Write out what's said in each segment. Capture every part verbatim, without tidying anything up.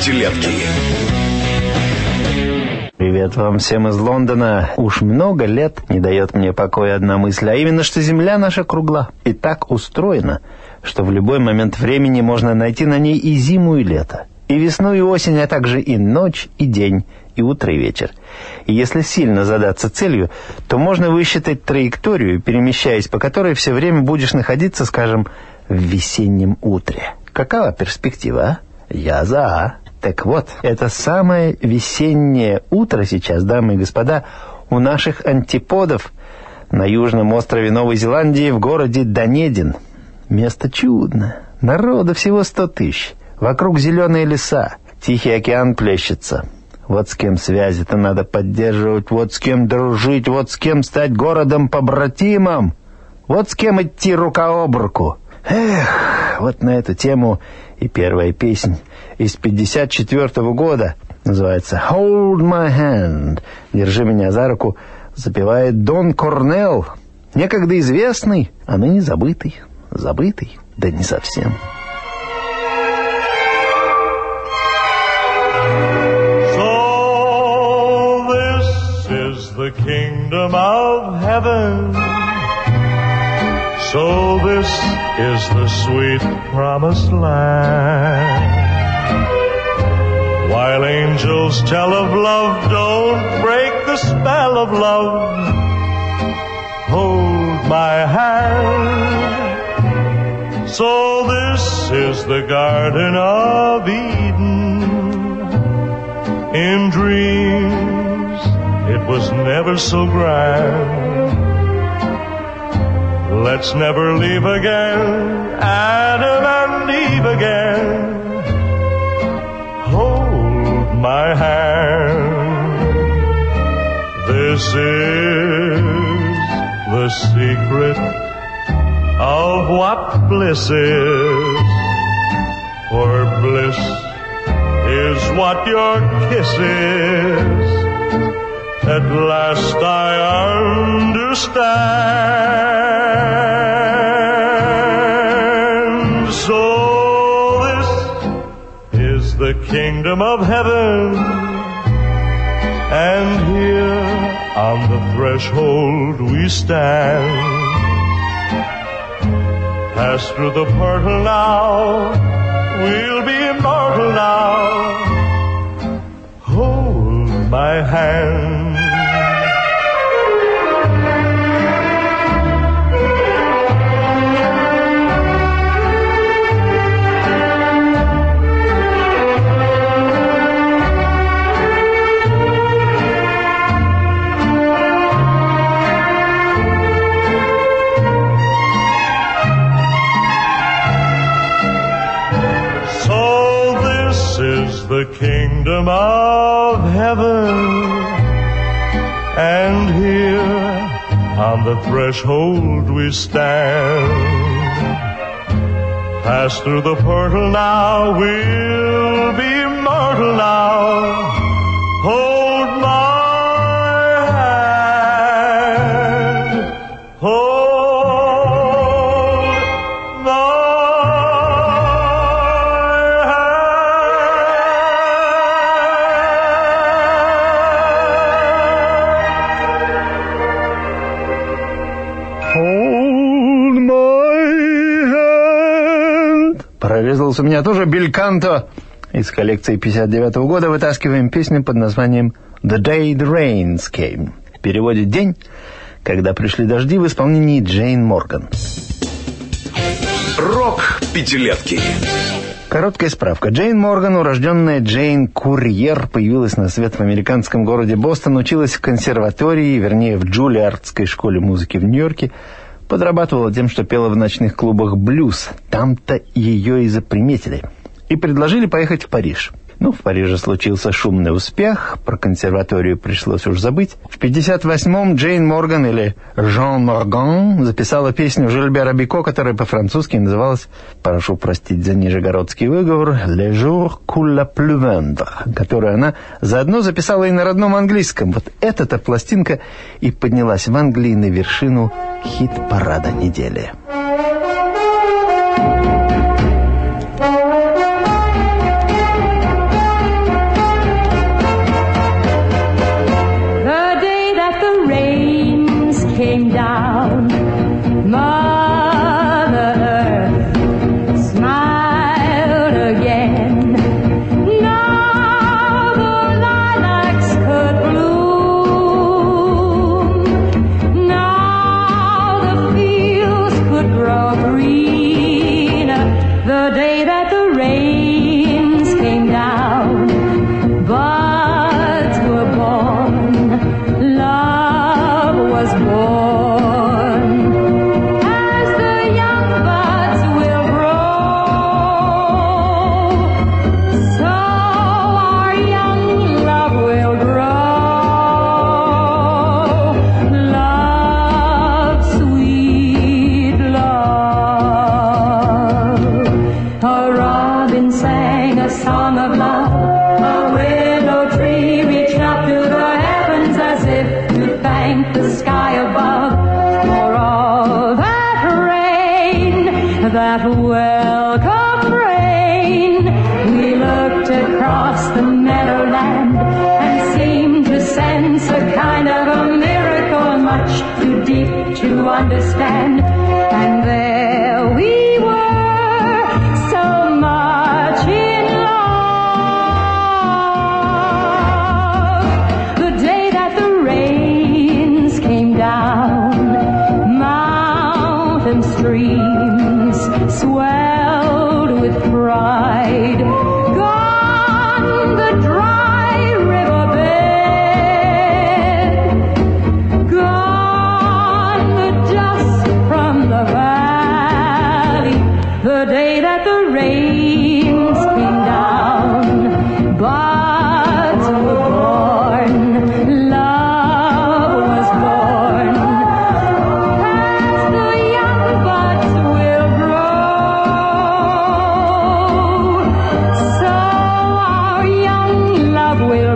пятилетки. Привет вам всем из Лондона. Уж много лет не дает мне покоя одна мысль, а именно, что Земля наша кругла и так устроена, что в любой момент времени можно найти на ней и зиму, и лето, и весну, и осень, а также и ночь, и день, и утро, и вечер. И если сильно задаться целью, то можно высчитать траекторию, перемещаясь по которой все время будешь находиться, скажем, в весеннем утре. Какова перспектива, а? Я за а. Так вот, это самое весеннее утро сейчас, дамы и господа, у наших антиподов на южном острове Новой Зеландии в городе Данедин. Место чудное. Народа всего сто тысяч. Вокруг зеленые леса. Тихий океан плещется. Вот с кем связи-то надо поддерживать, вот с кем дружить, вот с кем стать городом-побратимом, вот с кем идти рука об руку. Эх, вот на эту тему и первая песня из пятьдесят четвёртого года, называется «Hold my hand», «Держи меня за руку», запевает Дон Корнелл, некогда известный, а ныне забытый. Забытый? Да не совсем. So this is the kingdom of heaven. So this is the sweet promised land. While angels tell of love, don't break the spell of love. Hold my hand. So this is the Garden of Eden. In dreams it was never so grand. Let's never leave again, Adam and Eve again. Hold my hand. This is the secret of what bliss is. For bliss is what your kiss is. At last I understand. So this is the kingdom of heaven, and here on the threshold we stand. Pass through the portal now, we'll be immortal now. Hold my hand. The kingdom of heaven, and here on the threshold we stand. Pass through the portal now, we'll be immortal now. Hold my hand. Hold my Прорезался у меня тоже бельканто. Из коллекции пятьдесят девятого года вытаскиваем песню под названием «The Day the Rains Came». В переводе «День, когда пришли дожди» в исполнении Джейн Морган. Рок пятилетки. Короткая справка. Джейн Морган, урожденная Джейн Курьер, появилась на свет в американском городе Бостон, училась в консерватории, вернее, в Джулиардской школе музыки в Нью-Йорке, подрабатывала тем, что пела в ночных клубах блюз. Там-то ее и заприметили. И предложили поехать в Париж. Ну, в Париже случился шумный успех, про консерваторию пришлось уж забыть. В пятьдесят восьмом Джейн Морган, или Жан Морган, записала песню Жильбера Бико, которая по-французски называлась, прошу простить за нижегородский выговор, «Le jour coule la pluie vendre», которую она заодно записала и на родном английском. Вот эта-то пластинка и поднялась в Англии на вершину хит-парада недели. that welcome rain, we looked across the meadowland and seemed to sense a kind of a miracle much too deep to understand. And there we were, so much in love. The day that the rains came down, mountain streams swelled with pride. Gone the dry riverbed, gone the dust from the valley. The day that the rains came down, buds were born, love was born. As the young buds will grow, so our young love will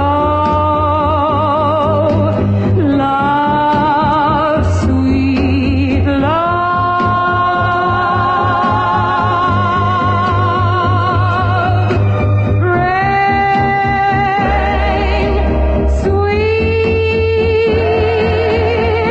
grow. Love, sweet love. Rain, sweet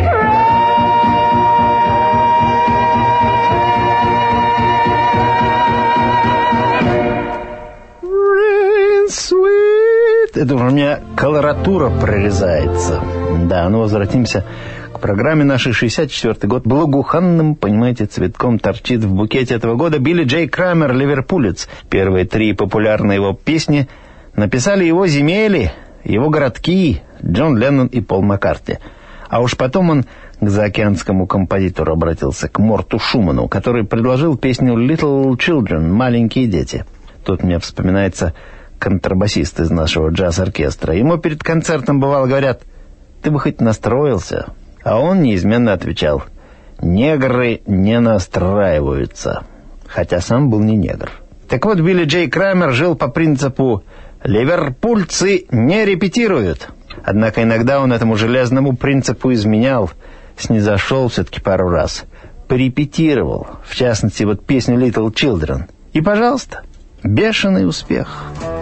Rain sweet. Это уже у меня колоратура прорезается. Да, ну возвратимся к программе нашей. шестьдесят четвёртый год. Благоуханным, понимаете, цветком торчит в букете этого года Билли Джей Крамер, ливерпулец. Первые три популярные его песни написали его земели, его городки, Джон Леннон и Пол Маккартни. А уж потом он к заокеанскому композитору обратился, к Морту Шуману, который предложил песню «Little Children» «Маленькие дети». Тут мне вспоминается контрабасист из нашего джаз-оркестра. Ему перед концертом, бывало, говорят: «Ты бы хоть настроился». А он неизменно отвечал: «Негры не настраиваются». Хотя сам был не негр. Так вот, Билли Джей Крамер жил по принципу «ливерпульцы не репетируют». Однако иногда он этому железному принципу изменял, снизошел все-таки пару раз, порепетировал, в частности, вот песню «Little Children». И, пожалуйста, бешеный успех.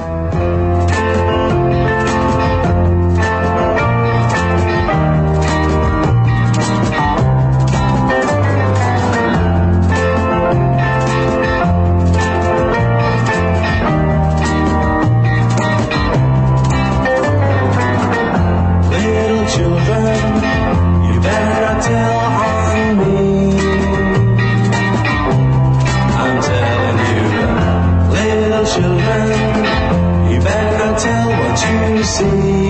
Little children, you better tell on me. I'm telling you, little children, you better tell what you see.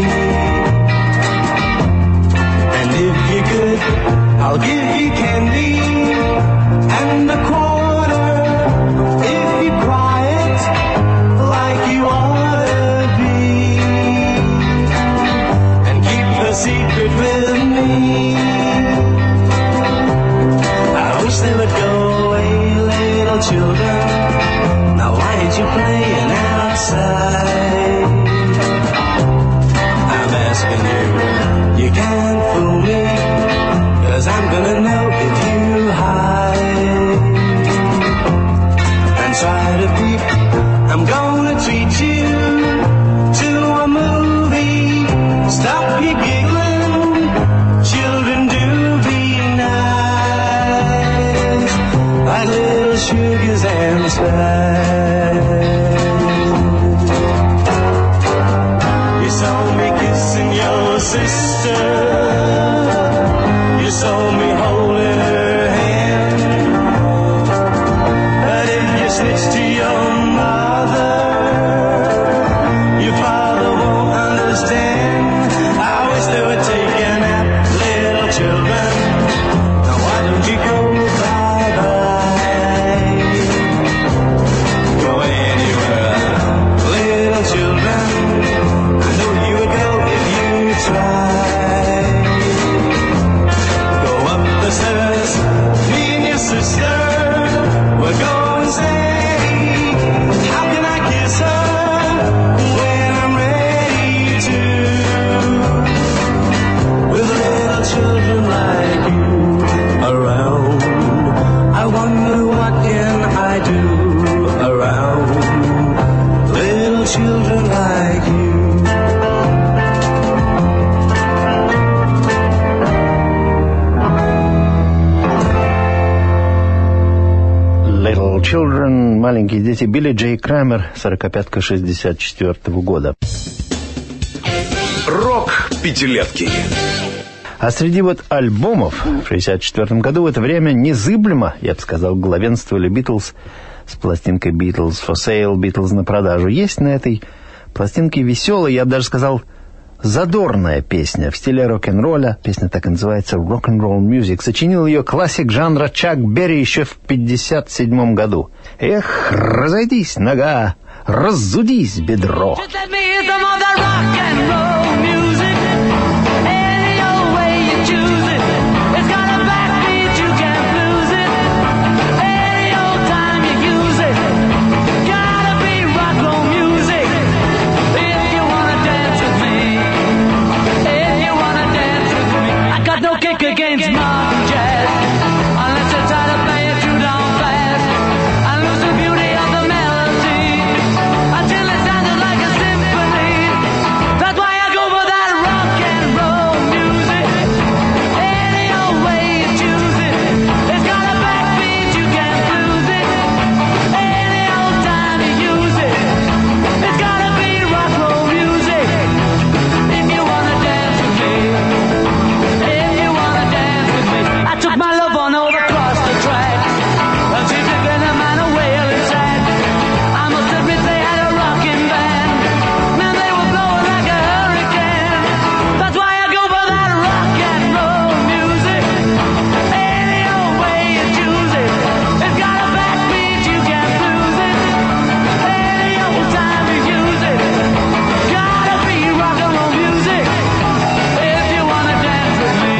And if you could, I'll give you candy and a quarter if you quiet like you ought to be. And keep the secret with me. I wish they would go away, little children. Now why ain't you playing outside? I'm asking you, you can't fool me, 'cause I'm gonna know if you hide and try to peep. I'm gonna treat you to a movie. Stop your giggling, children, do be nice, like little sugars and spice. You saw me kissing your sister, you saw me holding her hand, but if you snitch to your mother, your father won't understand. I wish they would take a nap, little children. Now why don't you go bye-bye? Go anywhere, little children. I know you would go if you tried. Children, маленькие дети, Билли Джей Крамер, сорокопятка шестьдесят четвёртого года. Рок пятилетки. А среди вот альбомов в шестьдесят четвёртом году в это время незыблемо, я бы сказал, главенствовали Битлз с пластинкой Beatles for Sale, Beatles на продажу. Есть на этой пластинке веселая, я бы даже сказал, задорная песня в стиле рок-н-ролля. Песня так и называется «Rock-and-Roll Music». Сочинил ее классик жанра Чак Берри еще в пятьдесят седьмом году. Эх, разойдись, нога, разудись, бедро. Against modern jazz, unless you try to play it too down fast and lose the beauty of the melody until it sounded like a symphony. That's why I go for that rock and roll music. Any old way you choose it, it's got a backbeat, you can't lose it. Any old time you use it, it's gotta be rock roll music. If you wanna dance with me, I took my love on over across the track. Well, she took in a man a wailing sad. I must admit they had a rocking band. Man, they were blowing like a hurricane. That's why I go for that rock and roll music. Any old way you choose it, it's got a backbeat, you can't lose it. Any old time you use it, gotta be rock and roll music. If you wanna dance with me,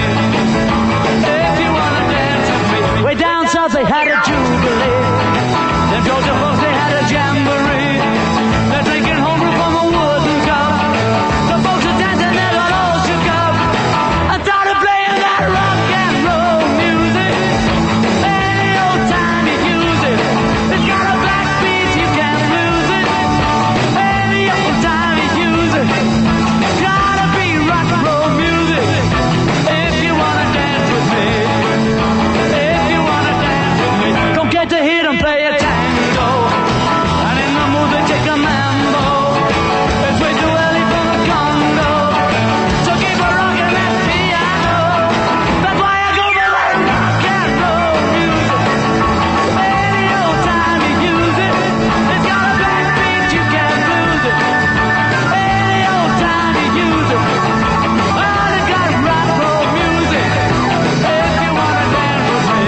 way down south they had a jubilee. Them Georgia folks they had a jamboree. They're drinking homebrew from a wooden cup. The folks are dancing, they got all shook up. I started playing that rock and roll music. Any old time you use it, it's got a backbeat, you can't lose it. Any old time you use it, gotta be rock and roll music. If you wanna dance with me, don't get to hit and play a tango, and in the mood they take a mambo. It's way too early for the Congo, so keep a rockin' that piano. That's why I go for that rock and roll music. Any old time you use it, it's got a backbeat, you can't lose it. Any old time you use it, well, it got rock and roll music. If you wanna dance with me,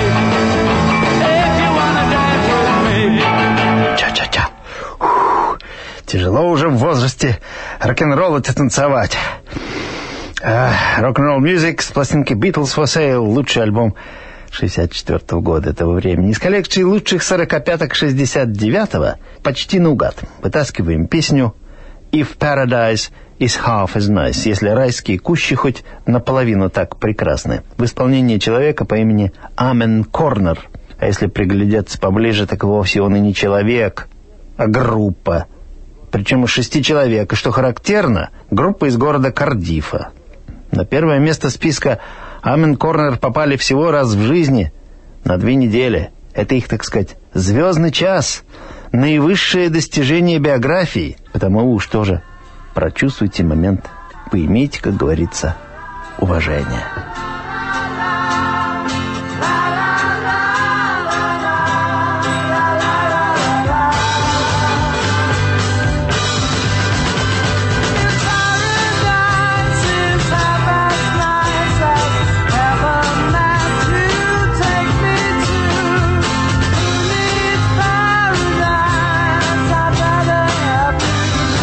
Ча-ча-ча. Фух. Тяжело уже в возрасте рок-н-ролл-то танцевать. Rock-and-Roll Music с пластинки Beatles for Sale. Лучший альбом шестьдесят четвёртого года этого времени. Из коллекции лучших сорокопяток шестьдесят девятого почти наугад вытаскиваем песню «If Paradise is half as nice», если райские кущи хоть наполовину так прекрасны, в исполнении человека по имени Амен Корнер. А если приглядеться поближе, так вовсе он и не человек, а группа. Причем из шести человек. И что характерно, группа из города Кардифа. На первое место списка Амен Корнер попали всего раз в жизни на две недели. Это их, так сказать, звездный час. Наивысшее достижение биографии. Потому уж тоже прочувствуйте момент. Поимейте, как говорится, уважение.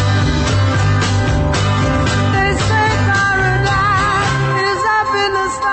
Paradise is up in the sky.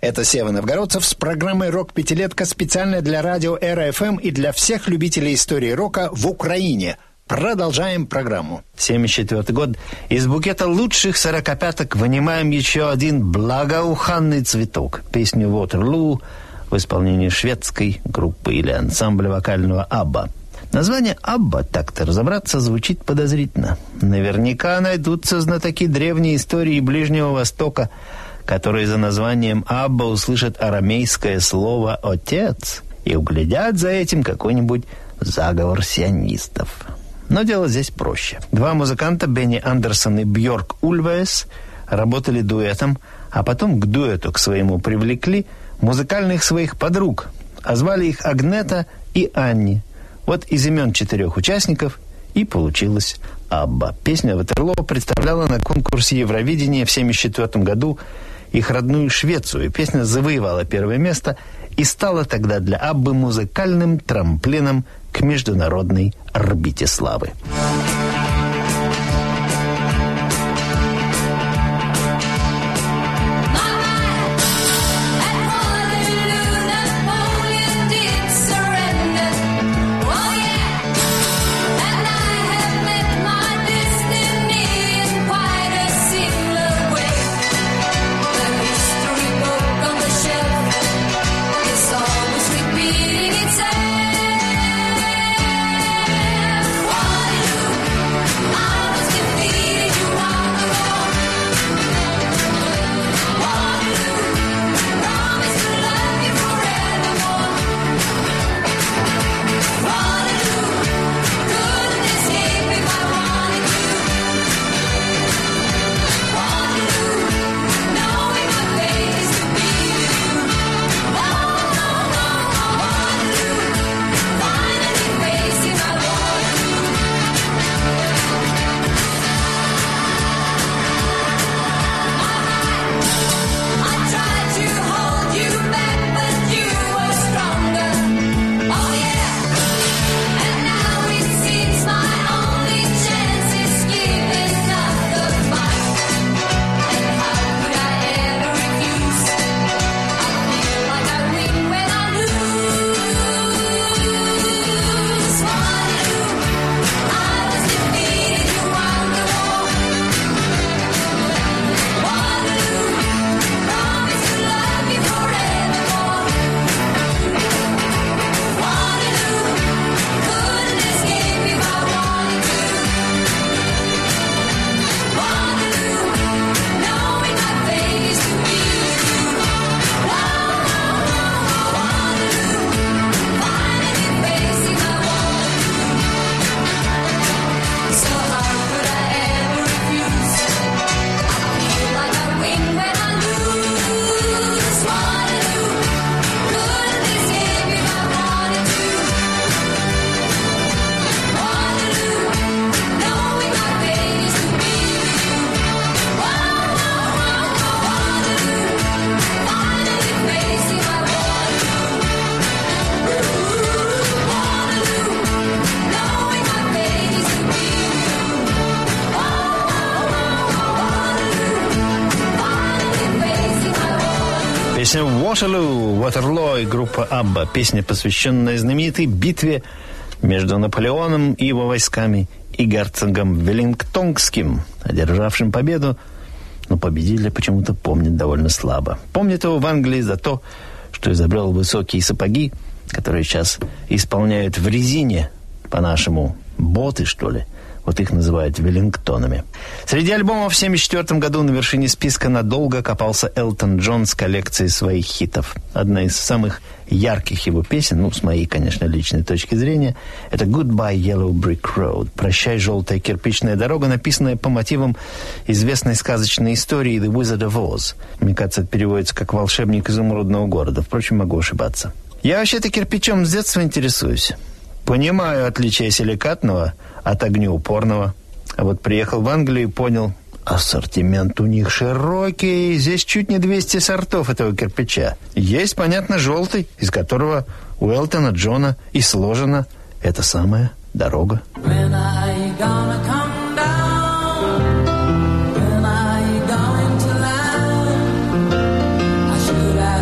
Это Сева Новгородцев с программой «Рок-пятилетка» специально для радио Эра эф эм и для всех любителей истории рока в Украине. Продолжаем программу. семьдесят четвёртый год. Из букета лучших сорокопяток вынимаем еще один благоуханный цветок. Песню «Waterloo» в исполнении шведской группы или ансамбля вокального «Абба». Название «Абба», так-то разобраться, звучит подозрительно. Наверняка найдутся знатоки древней истории Ближнего Востока, которые за названием «Абба» услышат арамейское слово «отец» и углядят за этим какой-нибудь заговор сионистов. Но дело здесь проще. Два музыканта, Бенни Андерсон и Бьорк Ульвес, работали дуэтом, а потом к дуэту к своему привлекли музыкальных своих подруг, а звали их Агнета и Анни. Вот из имен четырех участников и получилась «Абба». Песня «Ватерлоо» представляла на конкурсе Евровидения в семьдесят четвёртом году их родную Швецию. Песня завоевала первое место и стала тогда для «Аббы» музыкальным трамплином к международной орбите славы. Песня «Waterloo», «Ватерлоо» и группа «Абба». Песня, посвященная знаменитой битве между Наполеоном и его войсками и герцогом Веллингтонским, одержавшим победу, но победителя почему-то помнят довольно слабо. Помнят его в Англии за то, что изобрел высокие сапоги, которые сейчас исполняют в резине, по-нашему, боты, что ли. Вот их называют веллингтонами. Среди альбомов в семьдесят четвёртом году на вершине списка надолго копался Элтон Джон с коллекцией своих хитов. Одна из самых ярких его песен, ну, с моей, конечно, личной точки зрения, это «Goodbye, Yellow Brick Road» «Прощай, желтая кирпичная дорога», написанная по мотивам известной сказочной истории «The Wizard of Oz». Мне кажется, это переводится как «Волшебник изумрудного города». Впрочем, могу ошибаться. Я вообще-то кирпичом с детства интересуюсь. Понимаю отличие силикатного от огнеупорного. А вот приехал в Англию и понял, ассортимент у них широкий. Здесь чуть не двести сортов этого кирпича. Есть, понятно, желтый, из которого у Элтона Джона и сложена эта самая дорога. When are you gonna come down? When are you going to land? I should have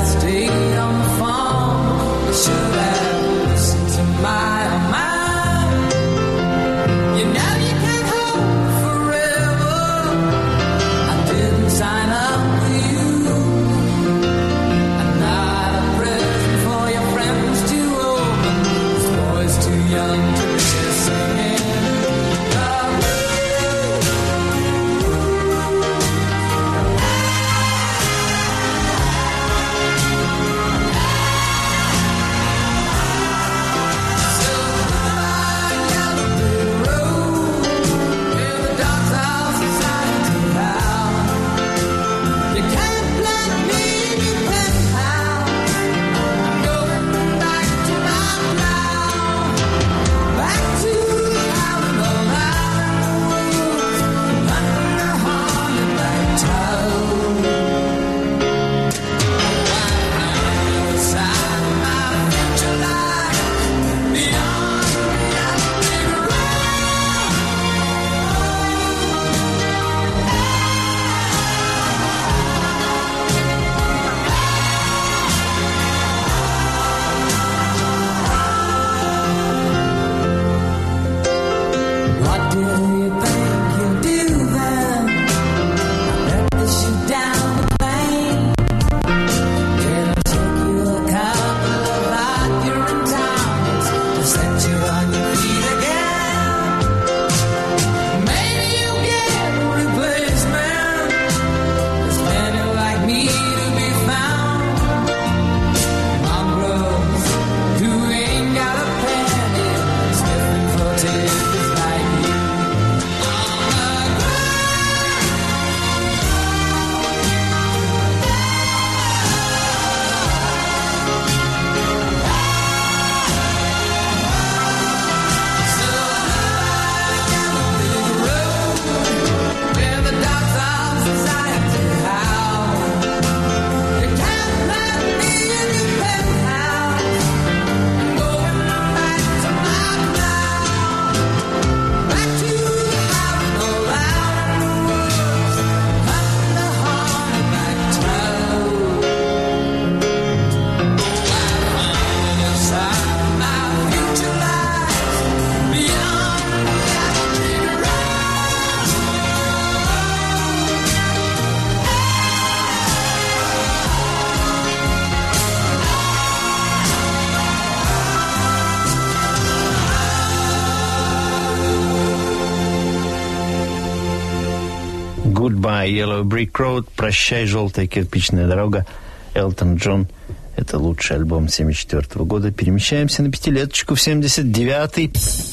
Goodbye, Yellow Brick Road, прощай, желтая кирпичная дорога, Элтон Джон. Это лучший альбом семьдесят четвёртого года. Перемещаемся на пятилеточку в семьдесят девятый.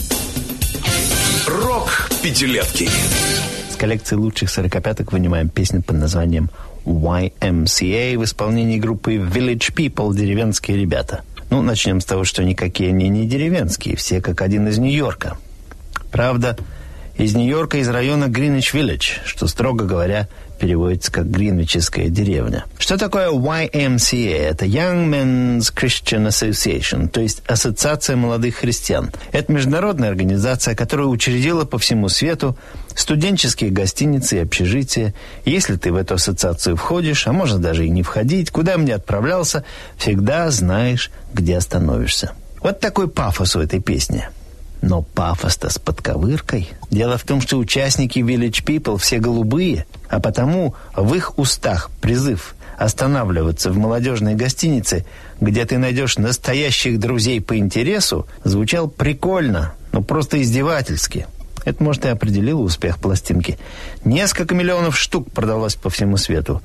Рок пятилетки. С коллекции лучших сорокопяток вынимаем песню под названием уай эм си эй в исполнении группы Village People, деревенские ребята. Ну, начнем с того, что никакие они не деревенские, все как один из Нью-Йорка. Правда, из Нью-Йорка, из района Гринвич-Виллидж, что, строго говоря, переводится как Гринвичская деревня. Что такое уай эм си эй? Это Young Men's Christian Association, то есть Ассоциация молодых христиан. Это международная организация, которая учредила по всему свету студенческие гостиницы и общежития. Если ты в эту ассоциацию входишь, а можно даже и не входить, куда бы ни отправлялся, всегда знаешь, где остановишься. Вот такой пафос у этой песни. Но пафос-то с подковыркой. Дело в том, что участники Village People все голубые, а потому в их устах призыв останавливаться в молодежной гостинице, где ты найдешь настоящих друзей по интересу, звучал прикольно, но просто издевательски. Это, может, и определило успех пластинки. Несколько миллионов штук продалось по всему свету.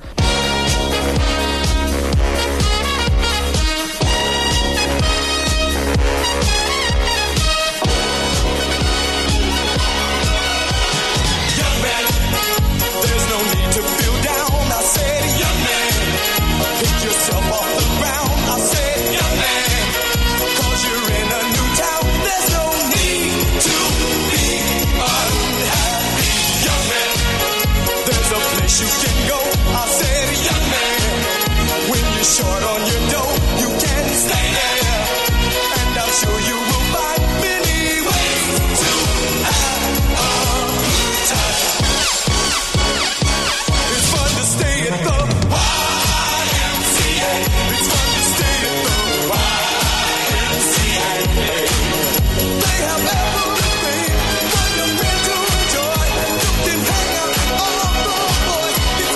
Everything when you're meant to enjoy. You can hang out with all of the boys.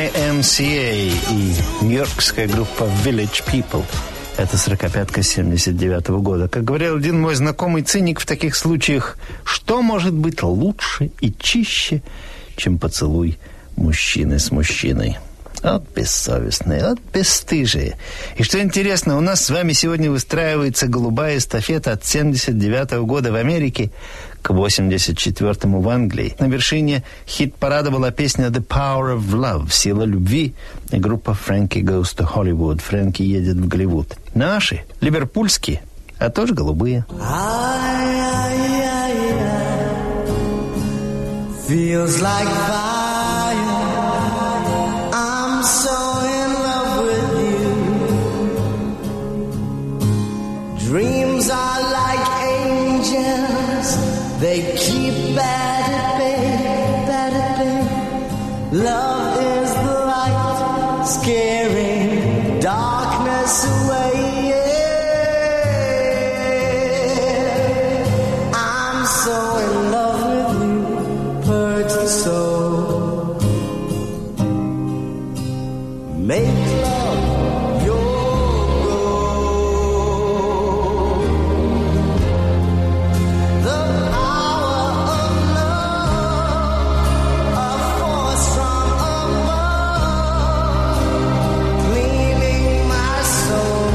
вай эм си эй и нью-йоркская группа Village People. Это сорокопятка семьдесят девятого года. Как говорил один мой знакомый циник в таких случаях, что может быть лучше и чище, чем поцелуй мужчины с мужчиной? От бессовестные, от бесстыжие. И что интересно, у нас с вами сегодня выстраивается голубая эстафета от семьдесят девятого года в Америке к восемьдесят четвёртому в Англии. На вершине хит-парада была песня «The Power of Love» «Сила любви» и группа «Frankie Goes to Hollywood» «Фрэнки едет в Голливуд». Наши, ливерпульские, а тоже голубые. Feels like fire. I'm so in love with you. Dreams are like angels. They keep bad at bay, bad at bay. Love is the light, scaring darkness away. Yeah. I'm so in love with you. Hurts the soul. Make love your goal. The power of love, a force from above, cleaning my soul.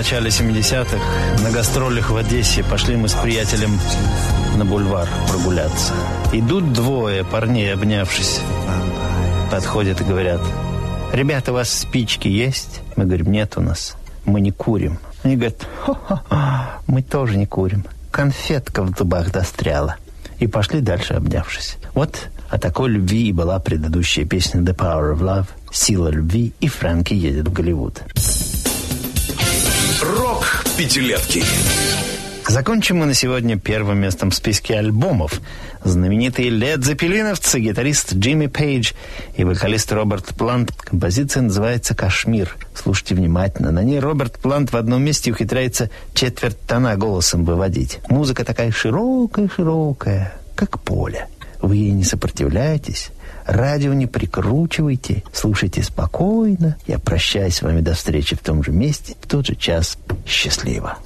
начале семидесятых на гастролях в Одессе пошли мы с приятелем на бульвар прогуляться. Идут двое парней, обнявшись. Подходят и говорят: «Ребята, у вас спички есть?» Мы говорим: «Нет у нас, мы не курим». Они говорят: «Хо-хо-хо, мы тоже не курим. Конфетка в зубах застряла». И пошли дальше, обнявшись. Вот о такой любви и была предыдущая песня «The Power of Love», «Сила любви» и «Фрэнки едет в Голливуд». Рок пятилетки. Закончим мы на сегодня первым местом в списке альбомов. Знаменитые лед-зеппелиновцы, гитарист Джимми Пейдж и вокалист Роберт Плант. Композиция называется «Кашмир». Слушайте внимательно. На ней Роберт Плант в одном месте ухитряется четверть тона голосом выводить. Музыка такая широкая-широкая, как поле. Вы ей не сопротивляетесь, радио не прикручивайте, слушайте спокойно. Я прощаюсь с вами до встречи в том же месте, в тот же час. Счастливо.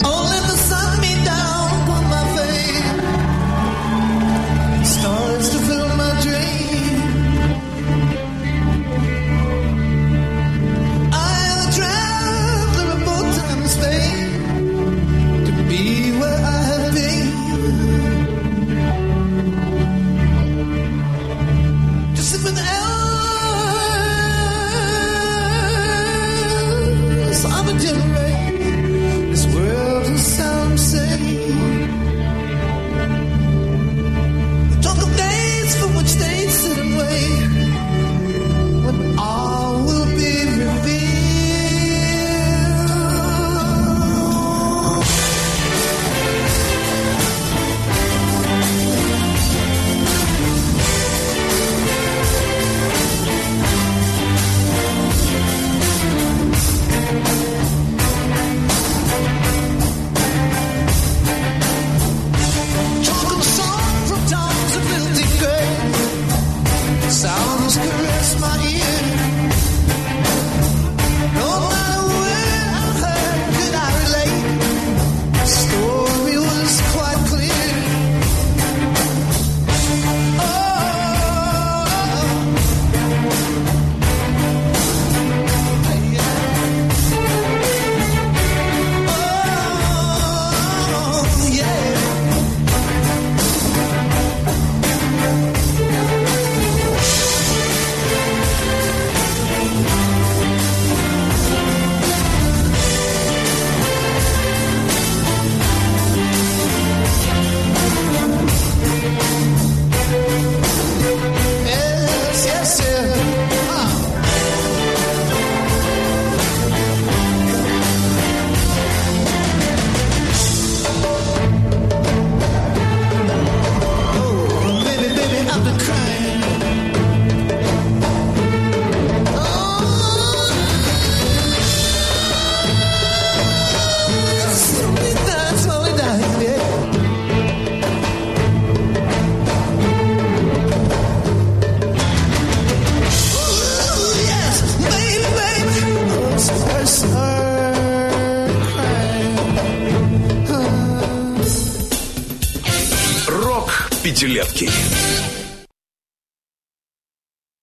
Рок пятилетки.